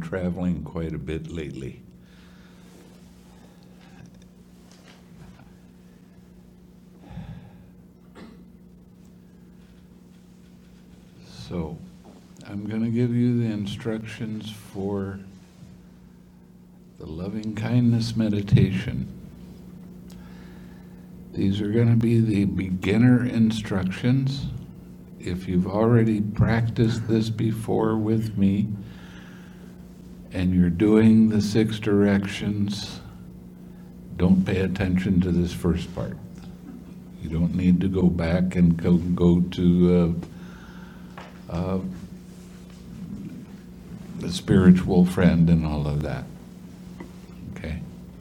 traveling quite a bit lately. So, I'm going to give you the instructions for the loving kindness meditation. These are going to be the beginner instructions. If you've already practiced this before with me and you're doing the 6 directions, don't pay attention to this first part. You don't need to go back and go to a spiritual friend and all of that. Okay?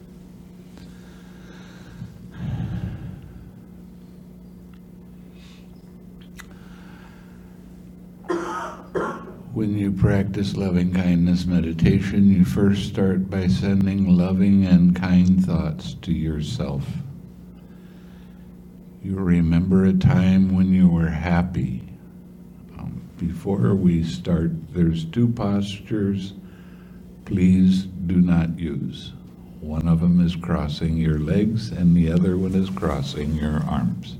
When you practice loving kindness meditation, you first start by sending loving and kind thoughts to yourself. You remember a time when you were happy. Before we start, there's 2 postures please do not use. One of them is crossing your legs and the other one is crossing your arms.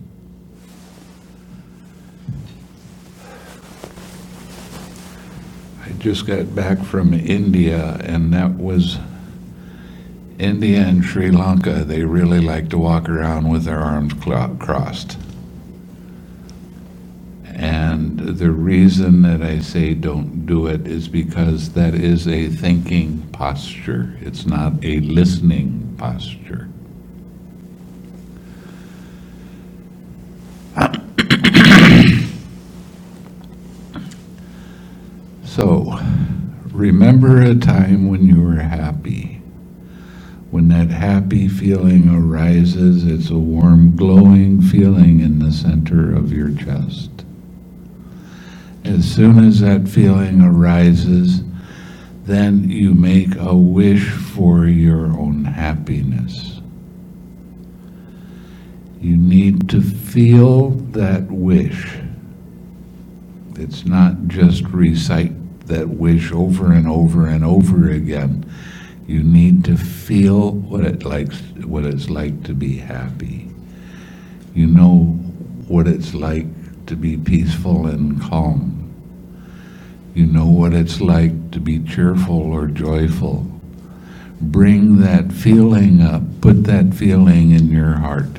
I just got back from India, and that was India and Sri Lanka. They really like to walk around with their arms crossed. And the reason that I say don't do it is because that is a thinking posture. It's not a listening posture. So, remember a time when you were happy. When that happy feeling arises, it's a warm, glowing feeling in the center of your chest. As soon as that feeling arises, then you make a wish for your own happiness. You need to feel that wish. It's not just recite that wish over and over and over again. You need to feel what it's like to be happy. You know what it's like to be peaceful and calm. You know what it's like to be cheerful or joyful. Bring that feeling up, put that feeling in your heart,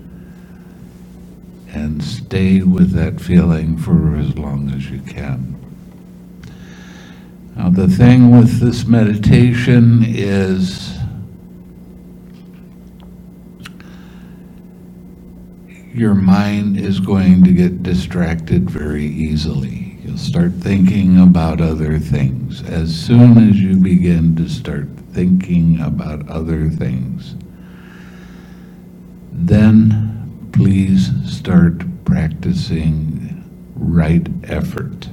and stay with that feeling for as long as you can. Now, the thing with this meditation is your mind is going to get distracted very easily. You'll start thinking about other things. As soon as you begin to start thinking about other things, then please start practicing right effort.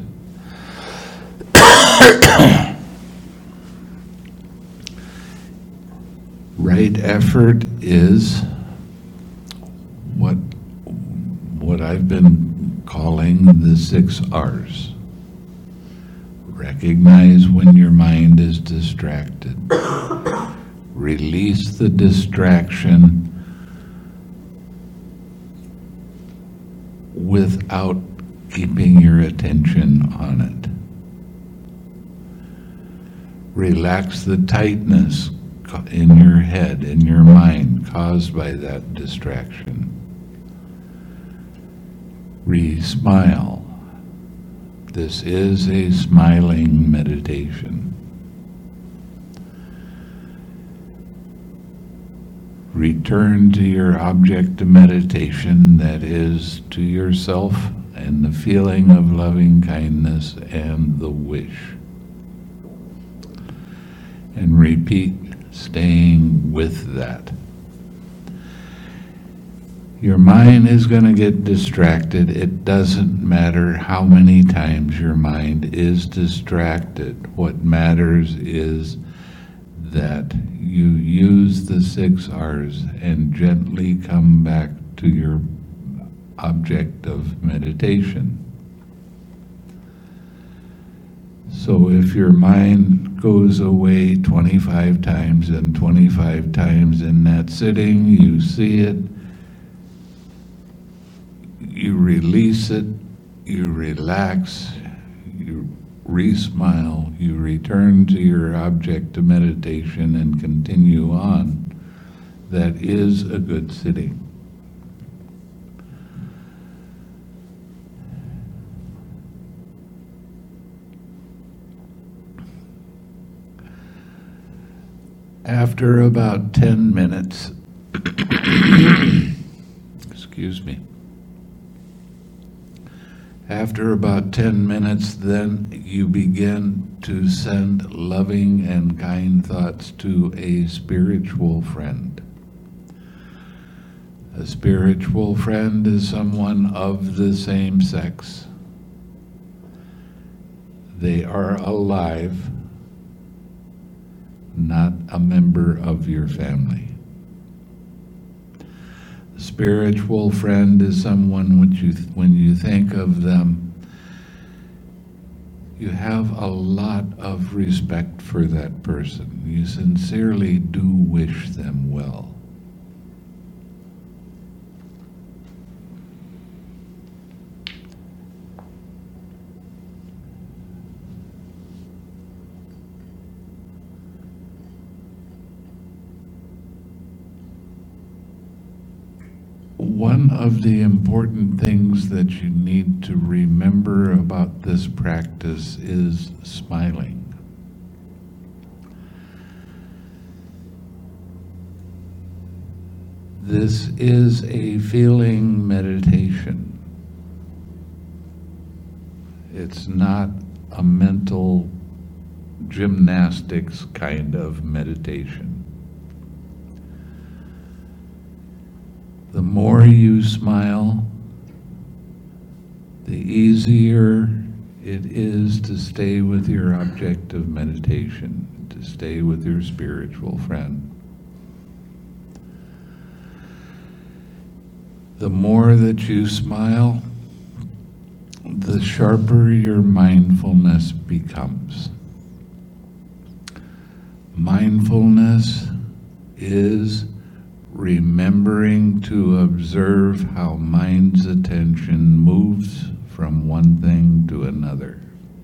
Right effort is what I've been calling the 6 R's. Recognize when your mind is distracted. Release the distraction without keeping your attention on it. Relax the tightness in your head, in your mind, caused by that distraction. Smile. This is a smiling meditation. Return to your object of meditation, that is, to yourself and the feeling of loving kindness and the wish. And repeat, staying with that. Your mind is going to get distracted. It doesn't matter how many times your mind is distracted. What matters is that you use the 6 R's and gently come back to your object of meditation. So if your mind goes away 25 times and 25 times in that sitting, you see it, you release it, you relax, you re-smile, you return to your object of meditation and continue on. That is a good sitting. After about 10 minutes, excuse me, after about 10 minutes, then you begin to send loving and kind thoughts to a spiritual friend. A spiritual friend is someone of the same sex. They are alive, not a member of your family. A spiritual friend is someone when you think of them, you have a lot of respect for that person. You sincerely do wish them well. One of the important things that you need to remember about this practice is smiling. This is a feeling meditation. It's not a mental gymnastics kind of meditation. The more you smile, the easier it is to stay with your object of meditation, to stay with your spiritual friend. The more that you smile, the sharper your mindfulness becomes. Mindfulness is remembering to observe how mind's attention moves from one thing to another.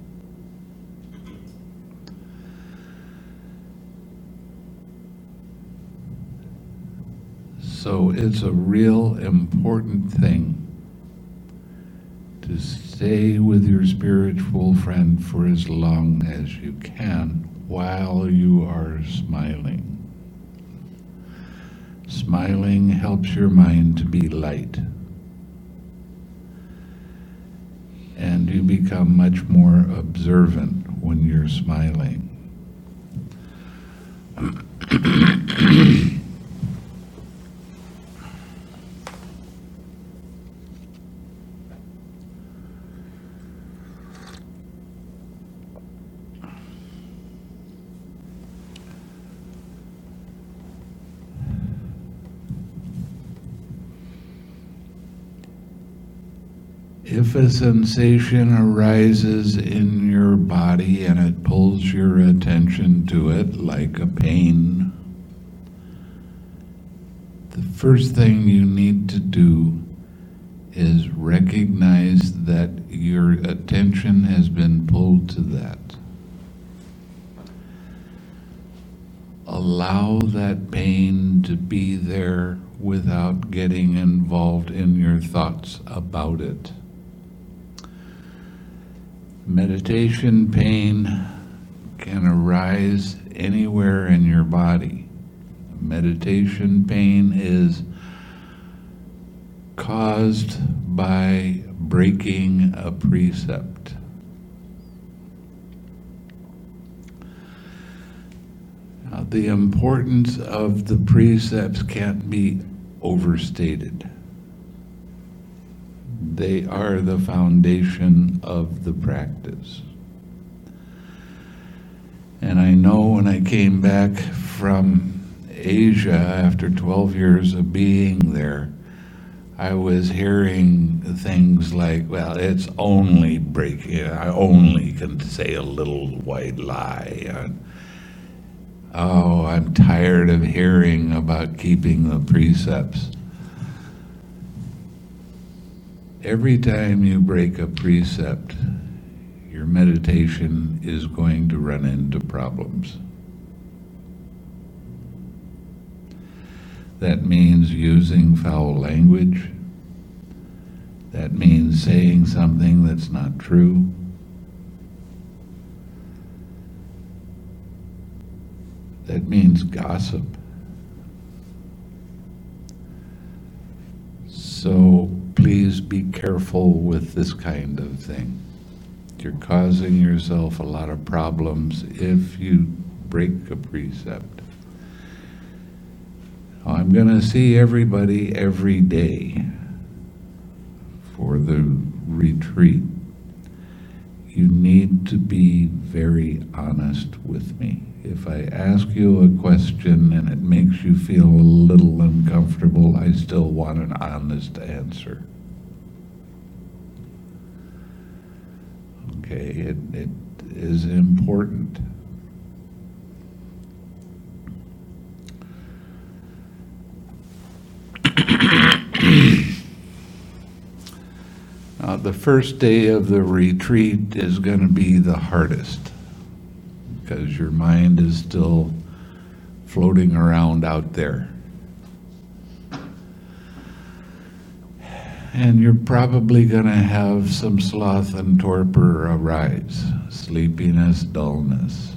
So it's a real important thing to stay with your spiritual friend for as long as you can while you are smiling. Smiling helps your mind to be light, and you become much more observant when you're smiling. If a sensation arises in your body and it pulls your attention to it, like a pain, the first thing you need to do is recognize that your attention has been pulled to that. Allow that pain to be there without getting involved in your thoughts about it. Meditation pain can arise anywhere in your body. Meditation pain is caused by breaking a precept. Now, the importance of the precepts can't be overstated. They are the foundation of the practice. And I know when I came back from Asia after 12 years of being there, I was hearing things like, well, it's only breaking, I only can say a little white lie. Oh, I'm tired of hearing about keeping the precepts. Every time you break a precept, your meditation is going to run into problems. That means using foul language. That means saying something that's not true. That means gossip. So please be careful with this kind of thing. You're causing yourself a lot of problems if you break a precept. I'm going to see everybody every day for the retreat. You need to be very honest with me. If I ask you a question and it makes you feel a little uncomfortable, I still want an honest answer. Okay, it is important. The first day of the retreat is going to be the hardest because your mind is still floating around out there. And you're probably going to have some sloth and torpor arise, sleepiness, dullness.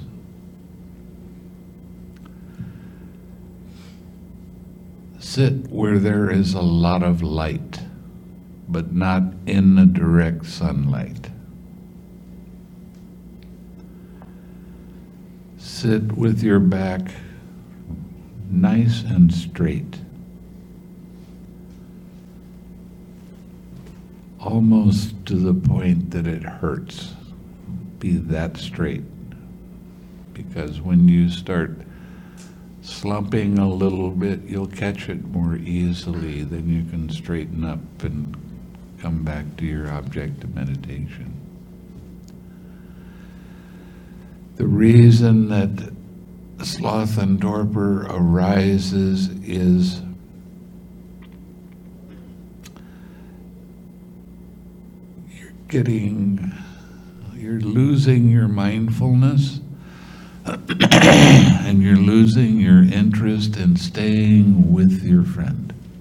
Sit where there is a lot of light, but not in the direct sunlight. Sit with your back nice and straight, almost to the point that it hurts. Be that straight, because when you start slumping a little bit, you'll catch it more easily. Then you can straighten up and come back to your object of meditation. The reason that sloth and torpor arises is you're losing your mindfulness and you're losing your interest in staying with your friend.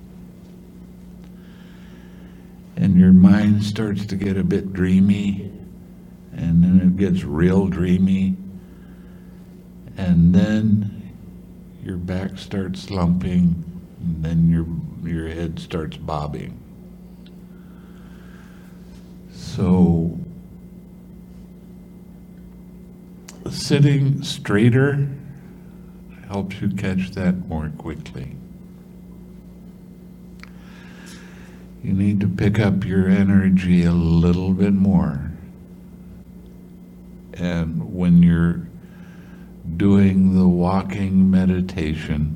And your mind starts to get a bit dreamy, and then it gets real dreamy, and then your back starts slumping, and then your head starts bobbing. So sitting straighter helps you catch that more quickly. You need to pick up your energy a little bit more. And when you're doing the walking meditation,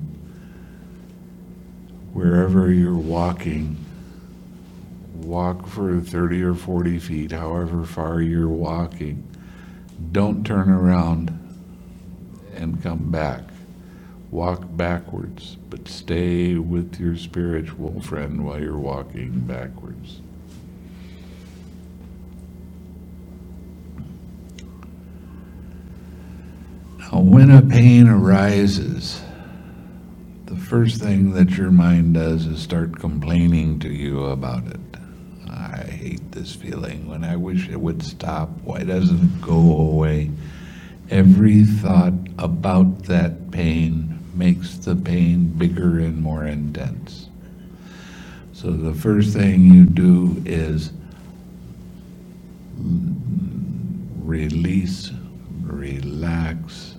wherever you're walking, walk for 30 or 40 feet, however far you're walking. Don't turn around and come back. Walk backwards, but stay with your spiritual friend while you're walking backwards. Now, when a pain arises, the first thing that your mind does is start complaining to you about it. I hate this feeling. When I wish it would stop, why doesn't it go away? Every thought about that pain makes the pain bigger and more intense. So the first thing you do is release, relax.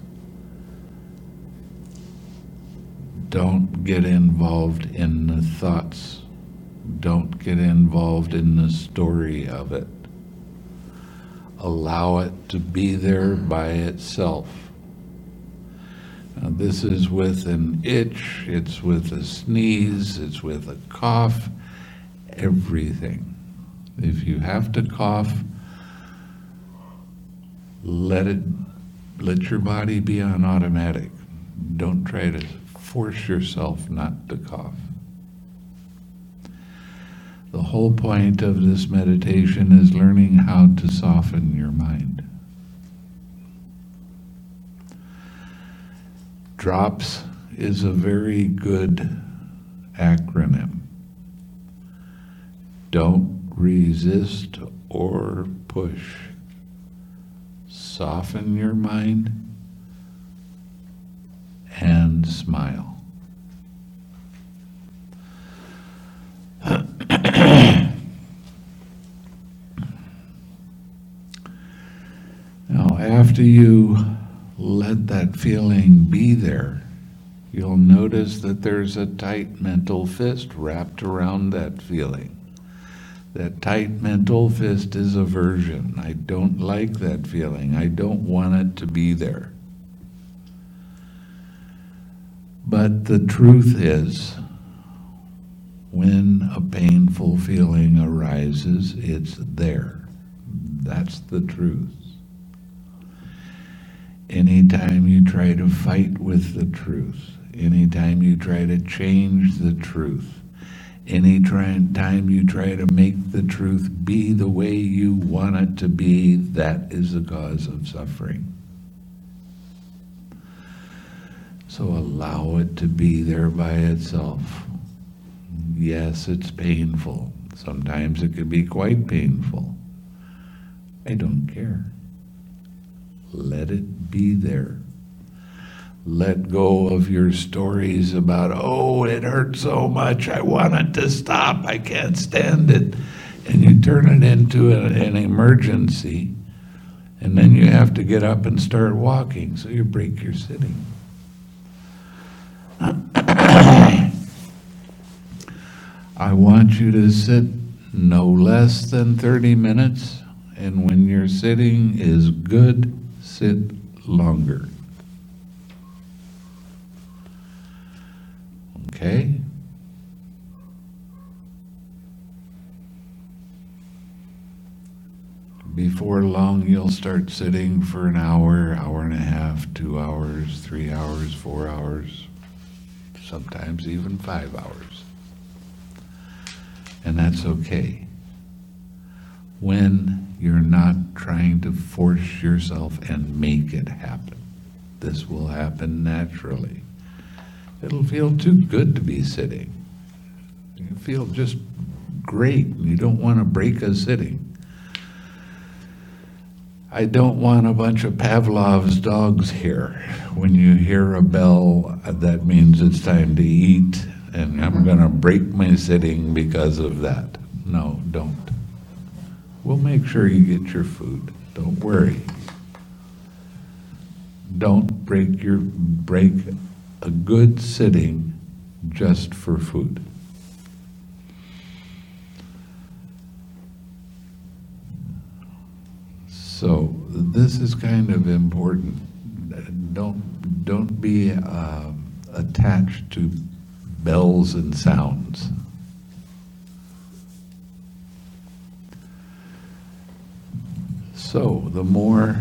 Don't get involved in the thoughts. Don't get involved in the story of it. Allow it to be there by itself. Now, this is with an itch, it's with a sneeze, it's with a cough, everything. If you have to cough, let your body be on automatic. Don't try to force yourself not to cough. The whole point of this meditation is learning how to soften your mind. DROPS is a very good acronym. Don't resist or push. Soften your mind and smile. Now, after you let that feeling be there, you'll notice that there's a tight mental fist wrapped around that feeling. That tight mental fist is aversion. I don't like that feeling. I don't want it to be there. But the truth is, when a painful feeling arises, it's there. That's the truth. Anytime you try to fight with the truth, anytime you try to change the truth, anytime you try to make the truth be the way you want it to be, that is the cause of suffering. So allow it to be there by itself. Yes, it's painful. Sometimes it can be quite painful. I don't care. Let it be there. Let go of your stories about, oh, it hurts so much, I want it to stop, I can't stand it. And you turn it into an emergency, and then you have to get up and start walking, so you break your sitting. I want you to sit no less than 30 minutes, and when your sitting is good, sit longer. Okay? Before long, you'll start sitting for an hour, hour and a half, 2 hours, 3 hours, 4 hours, sometimes even 5 hours. And that's okay. When you're not trying to force yourself and make it happen. This will happen naturally. It'll feel too good to be sitting. You feel just great. You don't want to break a sitting. I don't want a bunch of Pavlov's dogs here. When you hear a bell, that means it's time to eat, and I'm going to break my sitting because of that. No, don't. We'll make sure you get your food. Don't worry. Don't break a good sitting just for food. So this is kind of important. Don't be attached to bells and sounds. So the more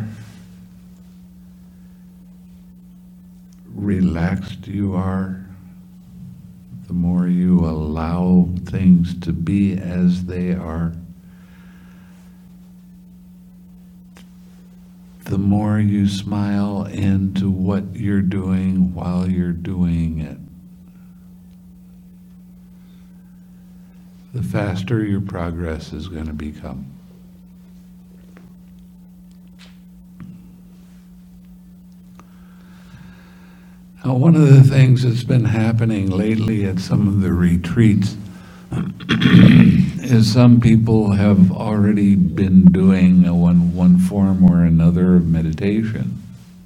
relaxed you are, the more you allow things to be as they are, the more you smile into what you're doing while you're doing it, the faster your progress is going to become. Now, one of the things that's been happening lately at some of the retreats is some people have already been doing one form or another of meditation.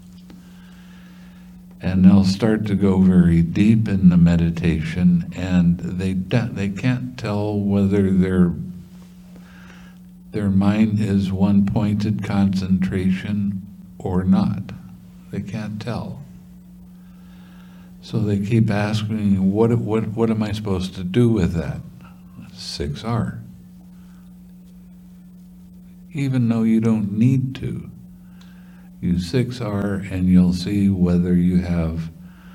And they'll start to go very deep in the meditation, and they can't tell whether their mind is one pointed concentration or not. They can't tell. So they keep asking me, what am I supposed to do with that? 6R. Even though you don't need to. Use 6R and you'll see whether you have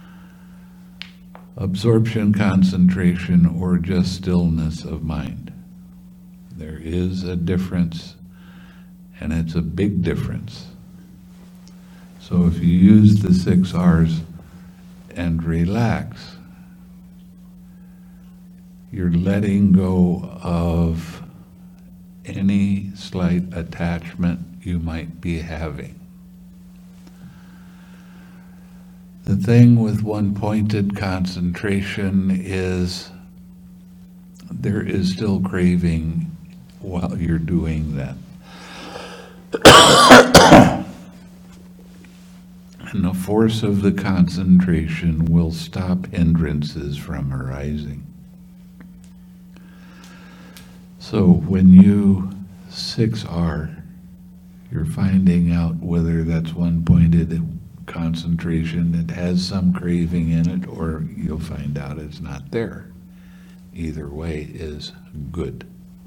absorption, concentration, or just stillness of mind. There is a difference, and it's a big difference. So if you use the 6Rs and relax, you're letting go of any slight attachment you might be having. The thing with one-pointed concentration is there is still craving while you're doing that. And the force of the concentration will stop hindrances from arising. So when you 6R, you're finding out whether that's one-pointed concentration, it has some craving in it, or you'll find out it's not there. Either way is good.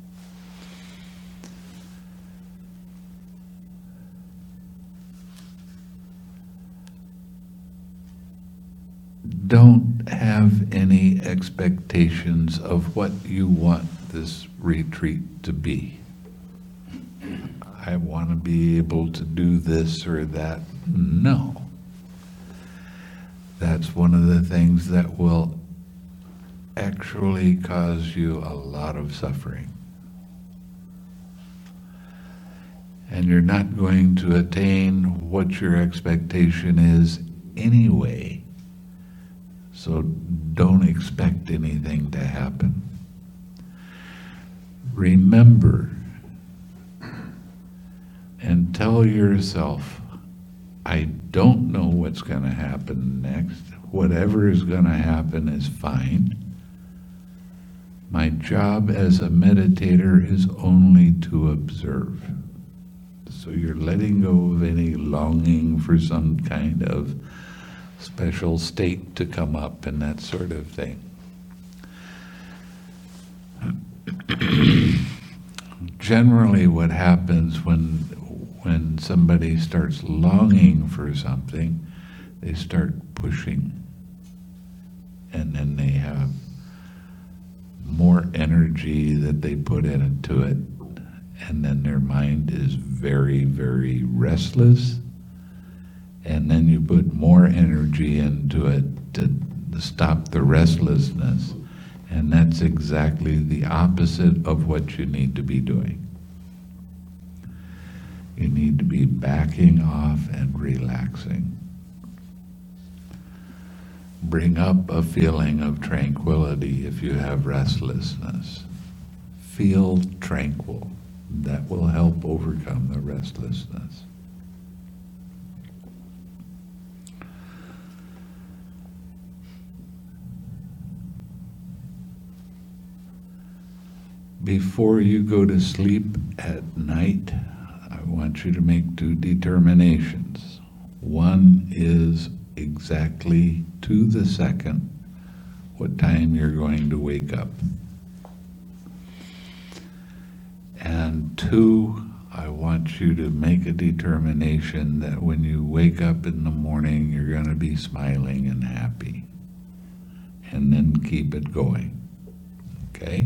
Don't have any expectations of what you want this retreat to be. I want to be able to do this or that. No. That's one of the things that will actually cause you a lot of suffering. And you're not going to attain what your expectation is anyway. So don't expect anything to happen. Remember and tell yourself, I don't know what's going to happen next. Whatever is going to happen is fine. My job as a meditator is only to observe. So you're letting go of any longing for some kind of special state to come up and that sort of thing. Generally what happens when somebody starts longing for something, they start pushing, and then they have more energy that they put into it, and then their mind is very, very restless, and then you put more energy into it to stop the restlessness, and that's exactly the opposite of what you need to be doing. You need to be backing off and relaxing. Bring up a feeling of tranquility if you have restlessness. Feel tranquil. That will help overcome the restlessness. Before you go to sleep at night, I want you to make 2 determinations. One is exactly to the second what time you're going to wake up. And 2, I want you to make a determination that when you wake up in the morning, you're going to be smiling and happy. And then keep it going. Okay?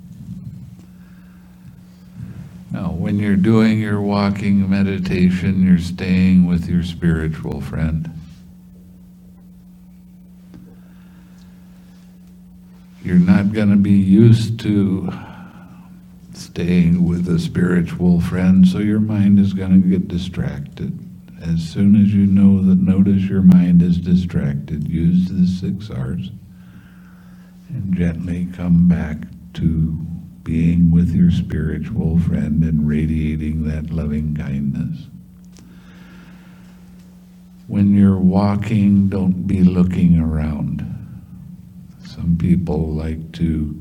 Now, when you're doing your walking meditation, you're staying with your spiritual friend. You're not going to be used to staying with a spiritual friend, so your mind is going to get distracted. As soon as you notice your mind is distracted, use the 6Rs and gently come back to being with your spiritual friend and radiating that loving kindness. When you're walking, don't be looking around. Some people like to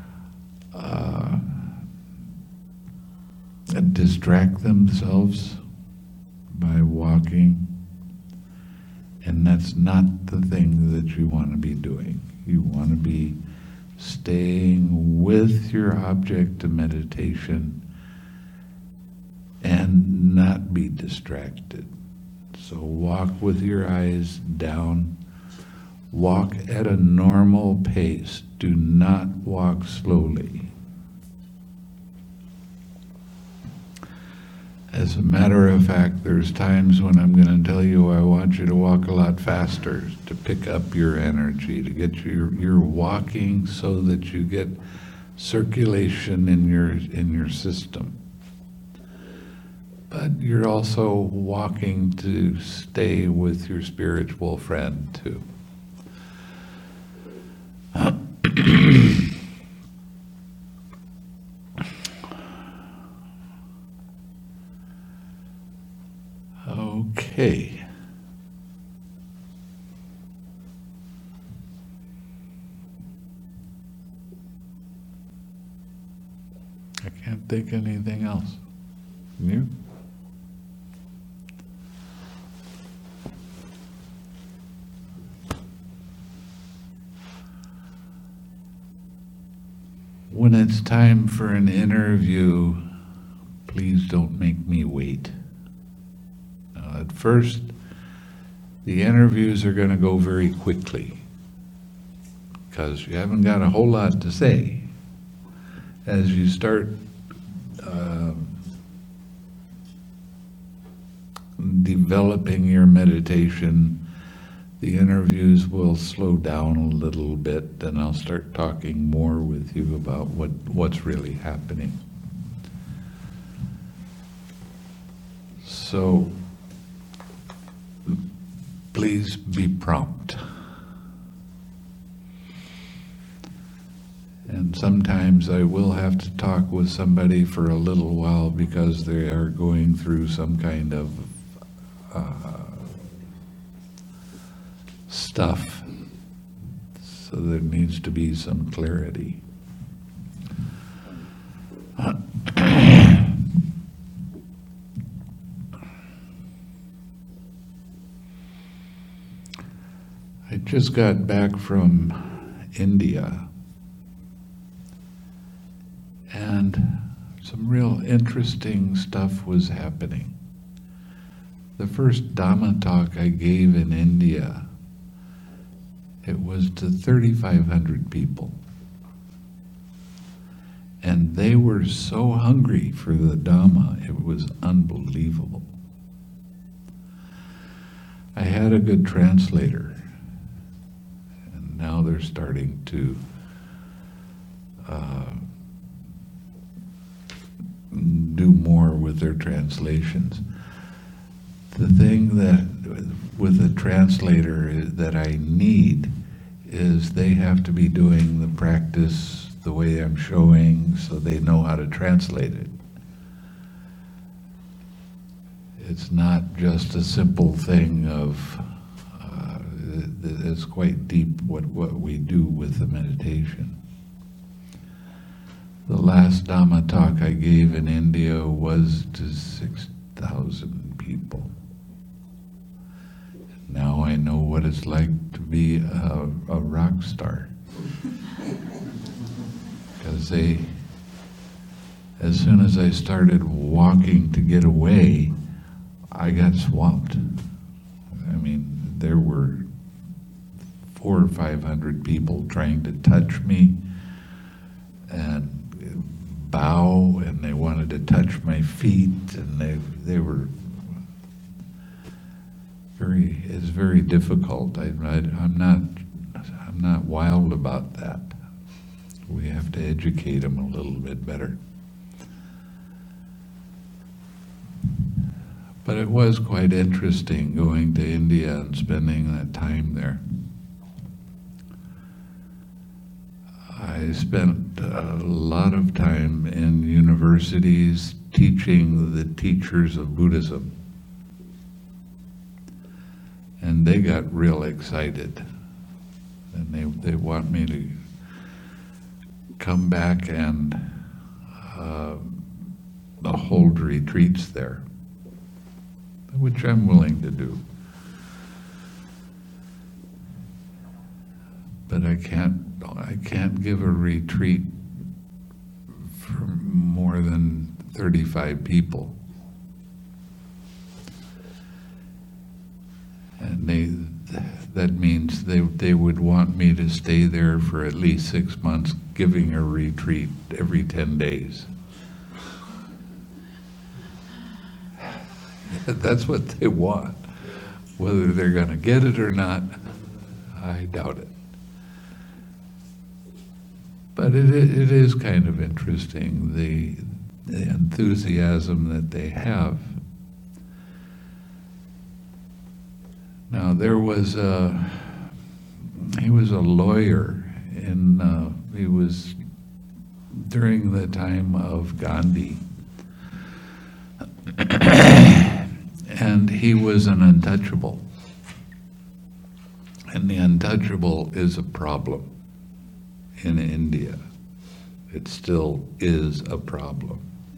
distract themselves by walking, and that's not the thing that you want to be doing. You want to be staying with your object of meditation and not be distracted. So walk with your eyes down. Walk at a normal pace. Do not walk slowly. As a matter of fact, there's times when I'm going to tell you I want you to walk a lot faster to pick up your energy, to get you're walking so that you get circulation in your system. But you're also walking to stay with your spiritual friend too. Okay. I can't think anything else. You? When it's time for an interview, please don't make me wait. At first, the interviews are going to go very quickly because you haven't got a whole lot to say. As you start developing your meditation, the interviews will slow down a little bit, and I'll start talking more with you about what's really happening. So, please be prompt. And sometimes I will have to talk with somebody for a little while because they are going through some kind of stuff. So there needs to be some clarity. I just got back from India, and some real interesting stuff was happening. The first Dhamma talk I gave in India, it was to 3,500 people. And they were so hungry for the Dhamma, it was unbelievable. I had a good translator. Now they're starting to do more with their translations. The thing that with a translator that I need is they have to be doing the practice the way I'm showing so they know how to translate it. It's not just a simple thing of it's quite deep what we do with the meditation. The last Dhamma talk I gave in India was to 6,000 people. Now I know what it's like to be a rock star. Because as soon as I started walking to get away, I got swamped. I mean, there were 400 or 500 people trying to touch me and bow, and they wanted to touch my feet, and they were it's very difficult. I'm not wild about that. We have to educate them a little bit better. But it was quite interesting going to India and spending that time there. I spent a lot of time in universities teaching the teachers of Buddhism. And they got real excited. And they want me to come back and hold retreats there, which I'm willing to do. but I can't give a retreat for more than 35 people. And that means they would want me to stay there for at least 6 months, giving a retreat every 10 days. That's what they want. Whether they're going to get it or not, I doubt it. But it is kind of interesting, the enthusiasm that they have. Now, he was a lawyer he was during the time of Gandhi. And he was an untouchable. And the untouchable is a problem in India. It still is a problem.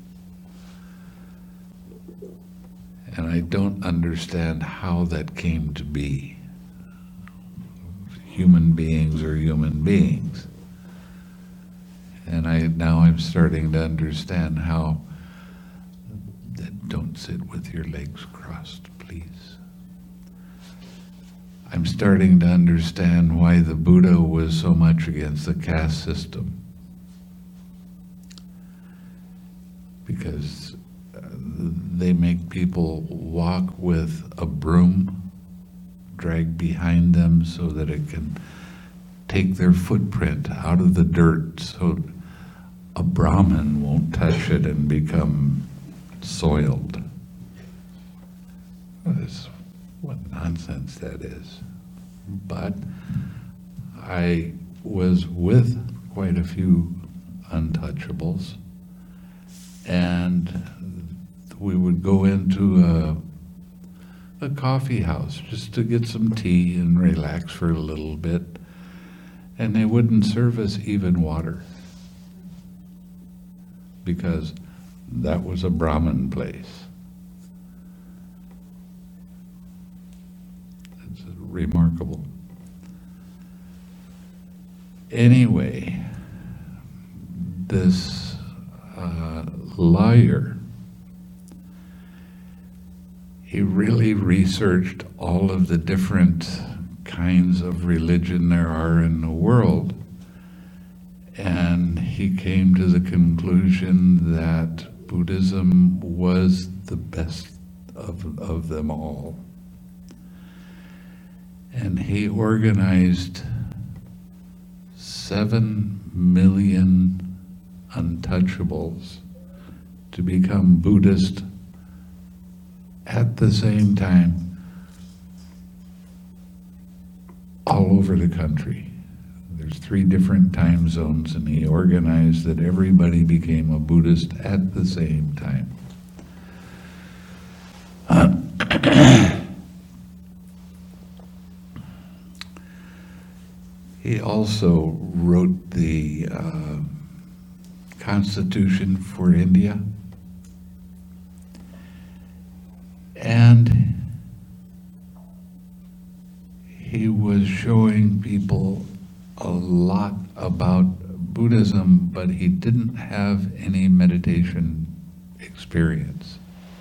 And I don't understand how that came to be. Human beings are human beings. And now I'm starting to understand how. Don't sit with your legs crossed, please. I'm starting to understand why the Buddha was so much against the caste system. Because they make people walk with a broom dragged behind them so that it can take their footprint out of the dirt so a Brahmin won't touch it and become soiled. What nonsense that is. But I was with quite a few untouchables, and we would go into a coffee house just to get some tea and relax for a little bit, and they wouldn't serve us even water because that was a Brahmin place. It's remarkable. Anyway, this lawyer, he really researched all of the different kinds of religion there are in the world, and he came to the conclusion that Buddhism was the best of them all. And he organized 7 million untouchables to become Buddhist at the same time all over the country. There's 3 different time zones, and he organized that everybody became a Buddhist at the same time. He also wrote the Constitution for India, and he was showing people a lot about Buddhism, but he didn't have any meditation experience.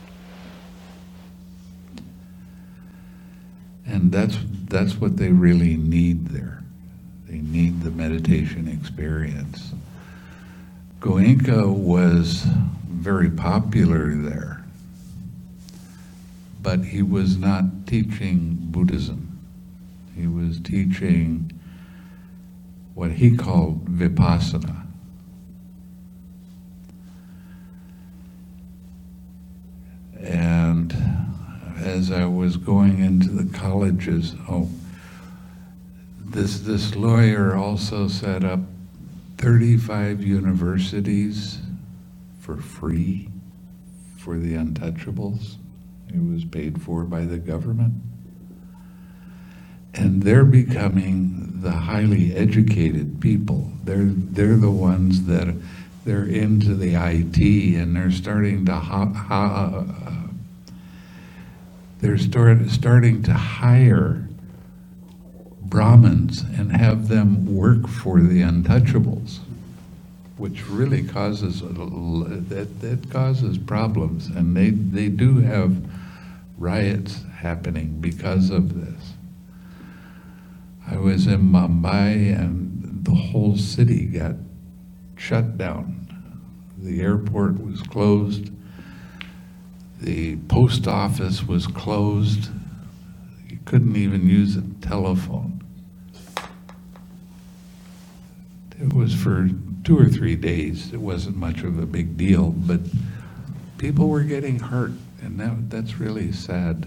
And that's what they really need there. They need the meditation experience. Goenka was very popular there, but he was not teaching Buddhism. He was teaching what he called Vipassana. And as I was going into the colleges, this lawyer also set up 35 universities for free for the untouchables. It was paid for by the government. And they're becoming the highly educated people. They're the ones that they're into the IT, and they're starting to starting to hire Brahmins and have them work for the untouchables, which really causes that causes problems, and they do have riots happening because of this. I was in Mumbai and the whole city got shut down. The airport was closed. The post office was closed. You couldn't even use a telephone. It was for 2 or 3 days. It wasn't much of a big deal, but people were getting hurt, and that's really sad.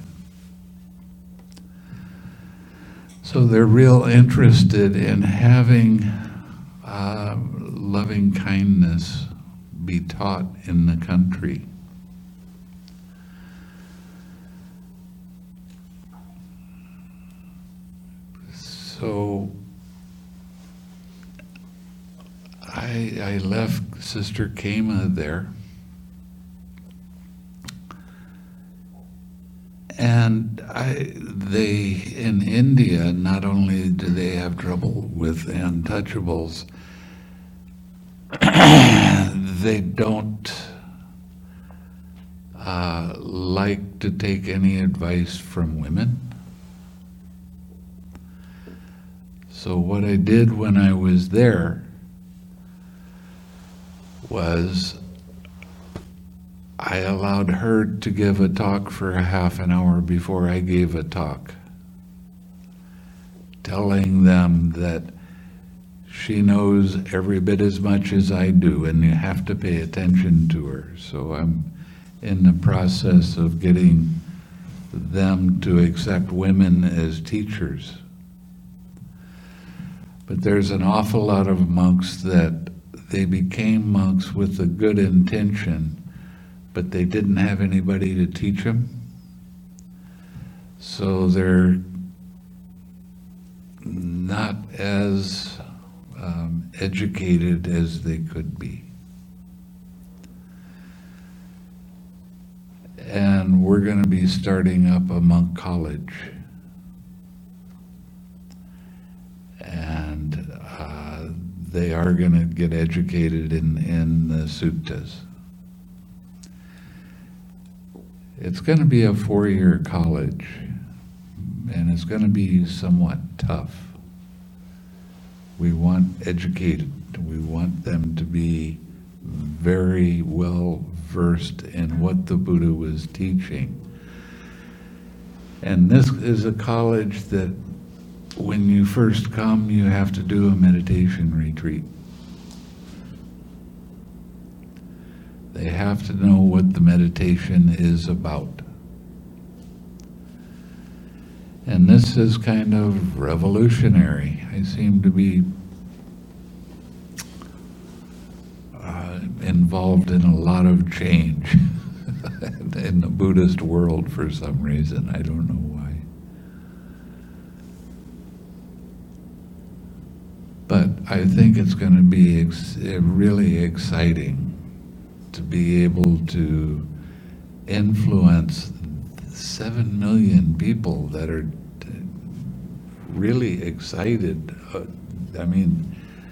So they're real interested in having loving kindness be taught in the country. So I left Sister Kema there, and they in India, not only do they have trouble with untouchables, they don't like to take any advice from women. So what I did when I was there was I allowed her to give a talk for a half an hour before I gave a talk, telling them that she knows every bit as much as I do, and you have to pay attention to her. So I'm in the process of getting them to accept women as teachers. But there's an awful lot of monks that they became monks with a good intention, but they didn't have anybody to teach them. So they're not as educated as they could be. And we're going to be starting up a monk college. And they are going to get educated in the suttas. It's going to be a 4-year college, and it's going to be somewhat tough. We want educated. We want them to be very well versed in what the Buddha was teaching. And this is a college that when you first come, you have to do a meditation retreat. They have to know what the meditation is about. And this is kind of revolutionary. I seem to be involved in a lot of change in the Buddhist world for some reason. I don't know why. But I think it's going to be really exciting to be able to influence 7 million people that are really excited. I mean,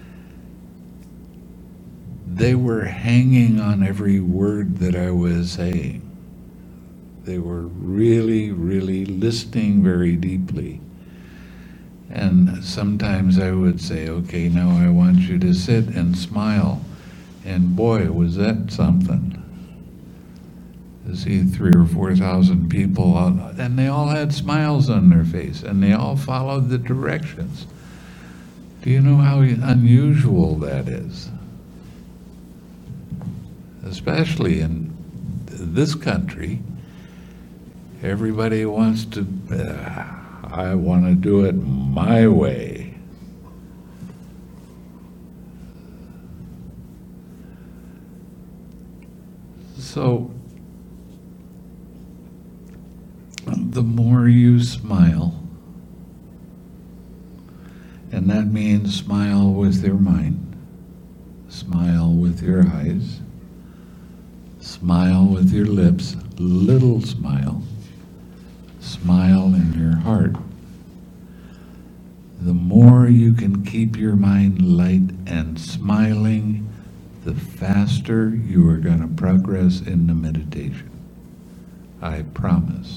they were hanging on every word that I was saying. They were really, really listening very deeply. And sometimes I would say, okay, now I want you to sit and smile. And boy, was that something. To see 3,000 or 4,000 people, and they all had smiles on their face, and they all followed the directions. Do you know how unusual that is? Especially in this country, everybody wants to, I want to do it my way. So, the more you smile, and that means smile with your mind, smile with your eyes, smile with your lips, little smile, smile in your heart. The more you can keep your mind light and smiling, the faster you are going to progress in the meditation. I promise.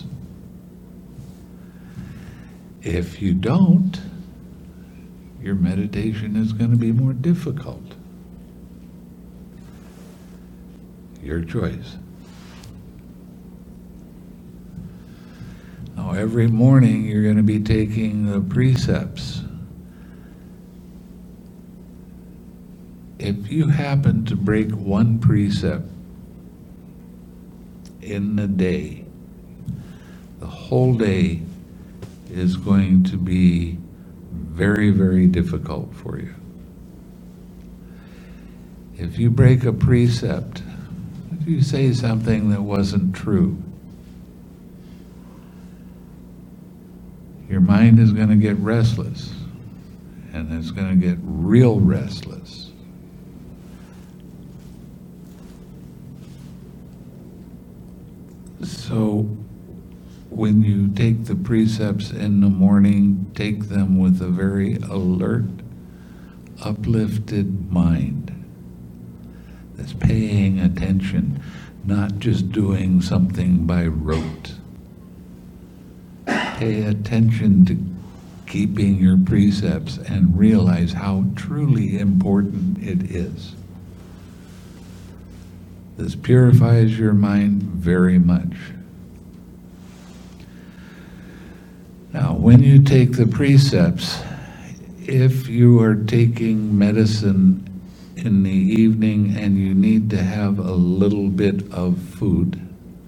If you don't, your meditation is going to be more difficult. Your choice. Now, every morning you're going to be taking the precepts. If you happen to break one precept in the day, the whole day is going to be very, very difficult for you. If you break a precept, if you say something that wasn't true, your mind is going to get restless, and it's going to get real restless. So when you take the precepts in the morning, take them with a very alert, uplifted mind that's paying attention, not just doing something by rote. Pay attention to keeping your precepts and realize how truly important it is. This purifies your mind very much. Now, when you take the precepts, if you are taking medicine in the evening and you need to have a little bit of food,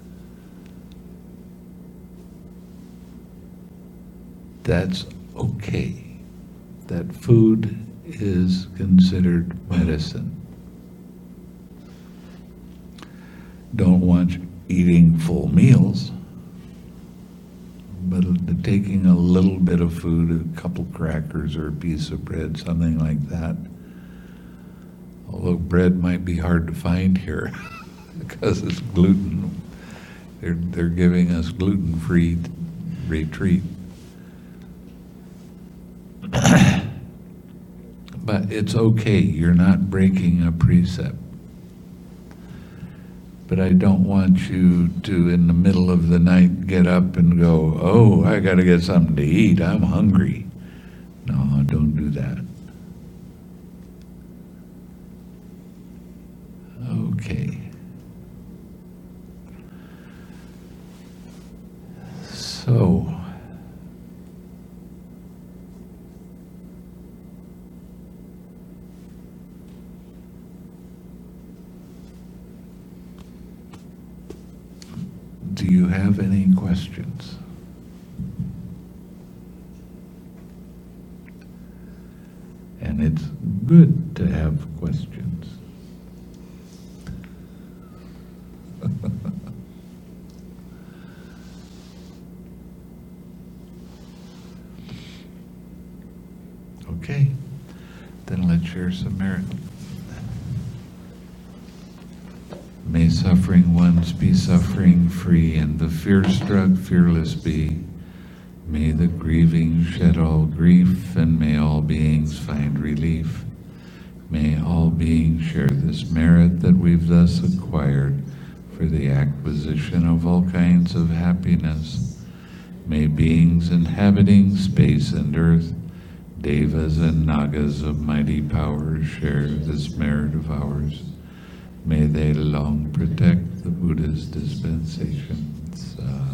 that's okay. That food is considered medicine. Don't want eating full meals, but taking a little bit of food, a couple crackers or a piece of bread, something like that. Although bread might be hard to find here because it's gluten. They're giving us gluten-free retreat. But it's okay, you're not breaking a precept. But I don't want you to, in the middle of the night, get up and go, oh, I got to get something to eat, I'm hungry. No, don't do that. Okay. So, do you have any questions? And it's good to have questions. Okay, then let's share some merit. May suffering ones be suffering free, and the fear-struck fearless be. May the grieving shed all grief, and may all beings find relief. May all beings share this merit that we've thus acquired for the acquisition of all kinds of happiness. May beings inhabiting space and earth, devas and nagas of mighty power, share this merit of ours. May they long protect the Buddha's dispensation.